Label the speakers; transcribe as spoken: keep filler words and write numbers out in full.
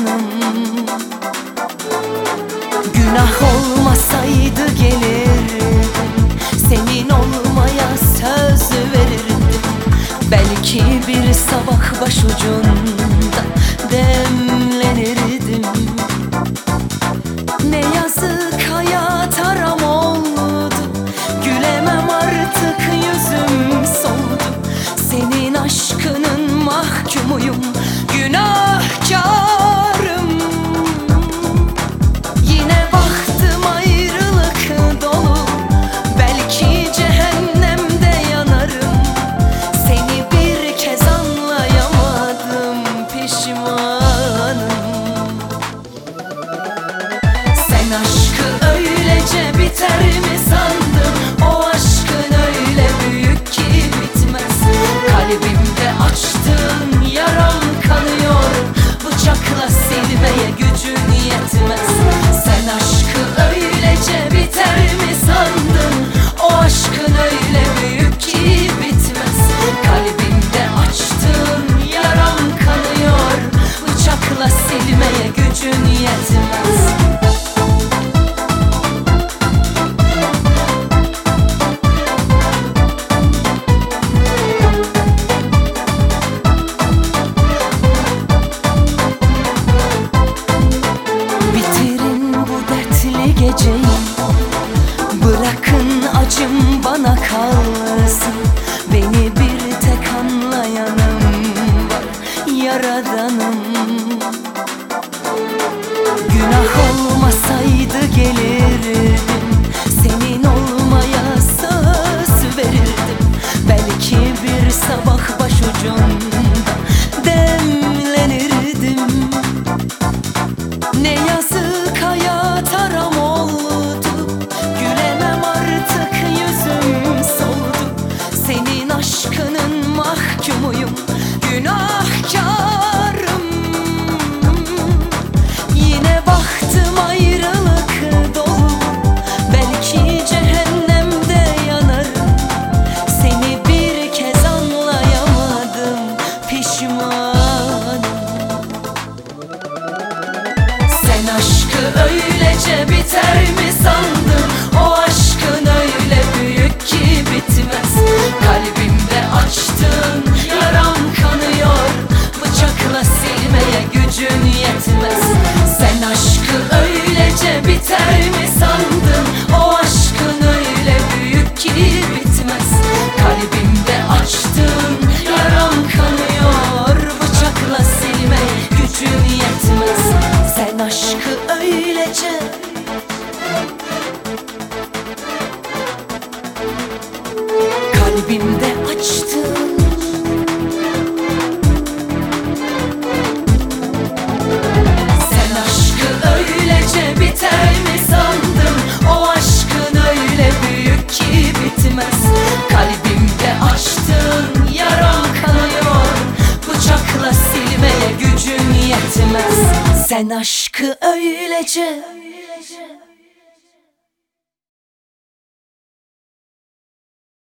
Speaker 1: yaradanım. Günah olmasaydı gelirdim, senin olmaya söz verirdim. Belki bir sabah başucunda demlenirdim. Ne yazık hayat aram oldu, gülemem artık yüzüm soldu. Senin aşkının mahkumuyum, günahkarım. Yine bahtım ayrılık dolu, belki cehennemde yanarım. Seni bir kez anlayamadım, pişmanım. Sen aşkı öylece biter mi sandın? O aşkın öyle büyük ki bitmez. Kalbimde açtığın yaram kanıyor, bıçakla silmeye gücün yetmez. Sen aşkı öylece biter mi sandın? O aşkın öyle büyük ki bitmez. Kalbimde açtığın yaram kanıyor, bıçakla silmeye gücün yetmez. Geceyi bırakın, acım bana kalsın. Beni bir tek anlayanım var, yaradanım. Günah olmasaydı gelirdim, senin olmaya söz verirdim. Belki bir sabah başucunda demlenirdim. Ne yazık hayat aram oldu, gülemem artık yüzüm soldu. Senin aşkının mahkumuyum, günahkarım. Yine bahtım ayrılık dolu, belki cehennemde yanarım. Seni bir kez anlayamadım, pişmanım. Sen aşkı öylece biter mi sandın? O aşkın öyle büyük ki bitmez. Kalbimde açtığın yaram kanıyor, bıçakla silmeye gücün yetmez. Sen aşkı öylece biter mi sandın? O aşkın öyle büyük ki bitmez. Kalbimde açtığın yaram kanıyor, bıçakla silmeye gücün yetmez. Sen aşkı öylece kalbimde açtın. Sen aşkı öylece biter mi sandın? O aşkın öyle büyük ki bitmez. Kalbimde açtın yaram kanıyor, bıçakla silmeye gücün yetmez. Sen aşkı öylece